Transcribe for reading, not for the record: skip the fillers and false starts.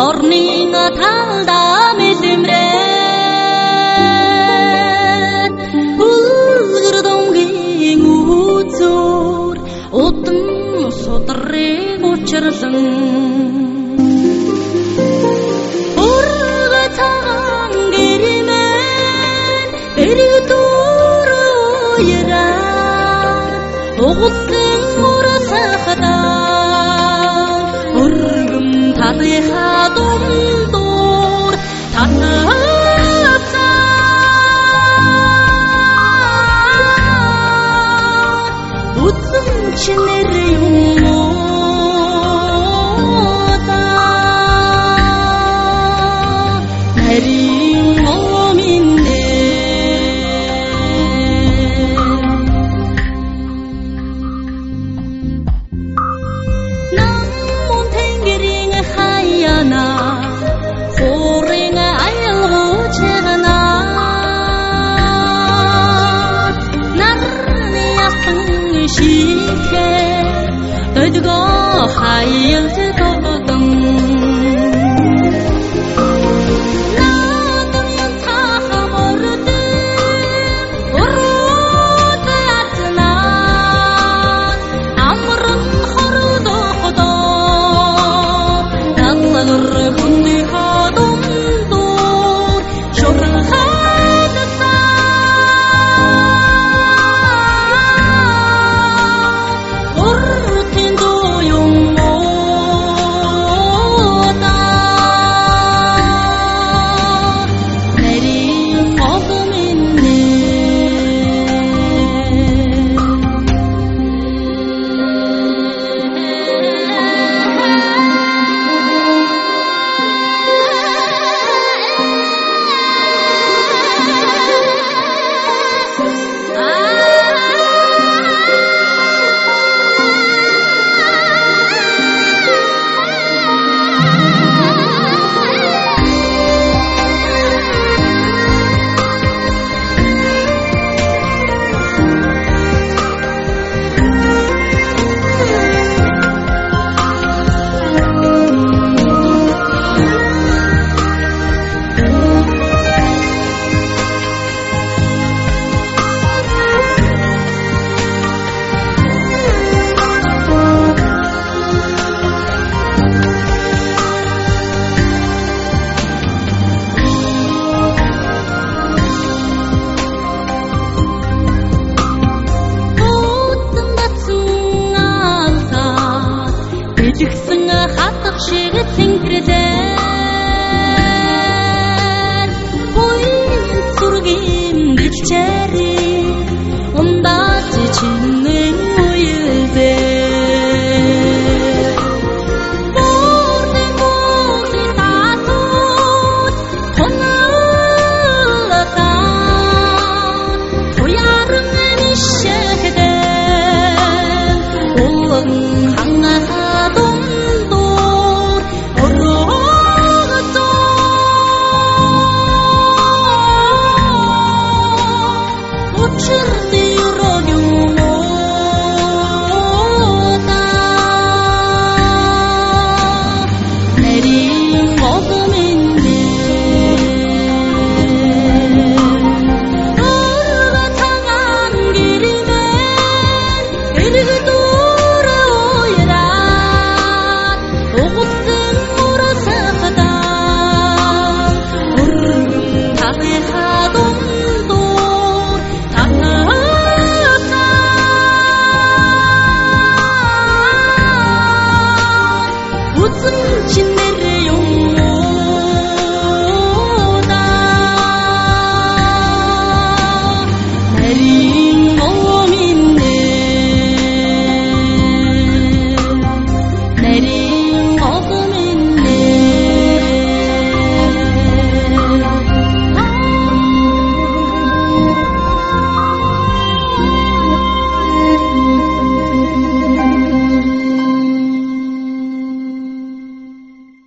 Дорнын талдаа мэлэмрээд үлгэр донгийн үзүүр удан судрыг учрлан урга цагаан гэрмэн эрэг дүүрөөрөө угсан урсахадаа өргөм талынхаа дундуур татнацаа үзэн чинэр юм уу та нарийн моминэ намун тэнгэрийн хаяна хорын айлгуучгана нарны ясан шихэ дөдгөө хаялт тогтон наадмын цахаморд урууд атна амрын хордохдоо налгар хүнний хадундуур шурхан хадсаа уртын дуюм муута нарийн огминэ Жигсэн хатах шиг цэнгэрлэн буйн сүргийн бичээрээ ундаач чиний уйлдэ борны татут хонолата уярын нишэхдэн улан хангаа дундуур орогдоо учирны өрөөг муута нарийн огмин